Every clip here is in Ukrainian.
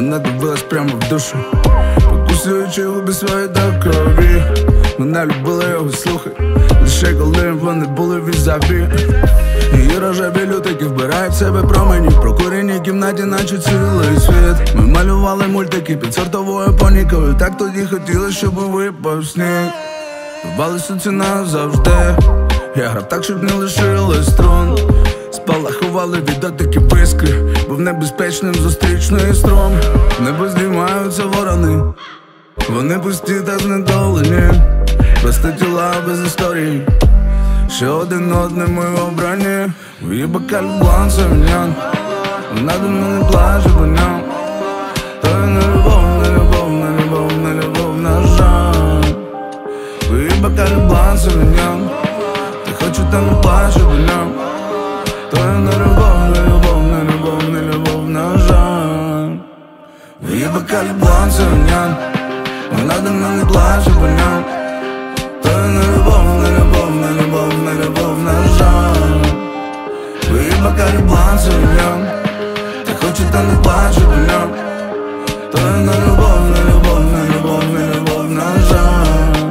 Вона дивилась прямо в душу, покусуючи губи свої до крові. Вона любила його слухати, лише коли вони були візаві. Її рожеві лютики вбирають в себе промені, прокурені в кімнаті, наче цілий світ. Ми малювали мультики під сортовою панікою, так тоді хотіли, щоб випав сніг. Рвали суці назавжди, я грав так, щоб не лишили струн. Спалахували від дотиків іскри, був небезпечним зустрічний струм. В небо здіймаються ворони, вони пусті та знедолені, просто тіла без історії, ще один одним ми обрані. В її бокалі блан савіньян, вона до мене плаче по ньому. То я не любов, не любов, не любов, не любов, на жаль. В її бокалі блан савіньян, ти хочу та не плаче по ньому. То я не любов, не любов, не любов, не любов, на жаль. В її бокалі блан савіньян, вона до мене плаче по ньому. То я не любов, не любов, не любов, не любов, на жаль. В її бокалі блан савіньян, ти хочу та не плаче по ньому. То я не любов, не любов, не любов, не любов, на жаль.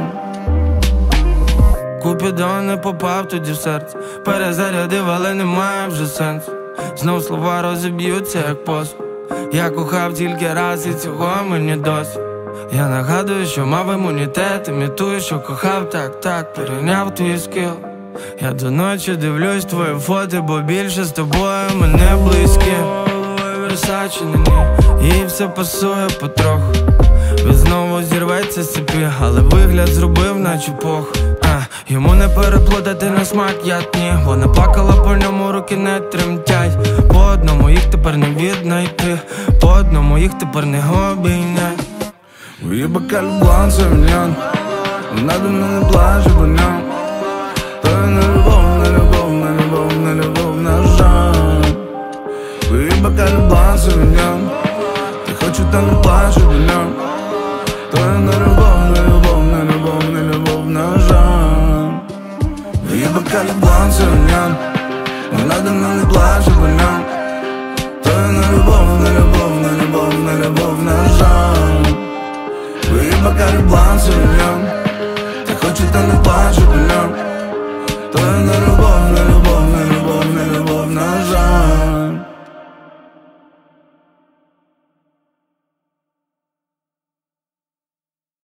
Купідон не попав тоді в серце, перезарядив, але немає вже сенсу. Знов слова розіб'ються, як посуд. Я кохав тільки раз і цього мені досить. Я нагадую, що мав імунітет, імітую, що кохав, так, перейняв твій скіл. Я до ночі дивлюсь твої фото, бо більше з тобою мене близькі. Версачі на ній, їй все пасує потроху. Він знову зірветься з цепі, але вигляд зробив, наче пох. Йому не переплутати на смак, я ні. Вона плакала по ньому, руки не тремтять. По одному їх тепер не віднайти, по одному їх тепер не обійняй. В її бокалі блан савіньян, вона до мене плаче по ньому. То я не любов, не любов, не любов, не любов, на жаль. В її бокалі блан савіньян, ти хочу та не плаче по ньому. То я не любов, не любов, не любов, не любов, на жаль. В її бокалі блан савіньян, вона до мене плаче по ньому. То я не любов, не любов, не любов, не любов, на жаль. В її бокалі блан савіньян, ти хочу та не плаче по ньому. То я не любов, не любов.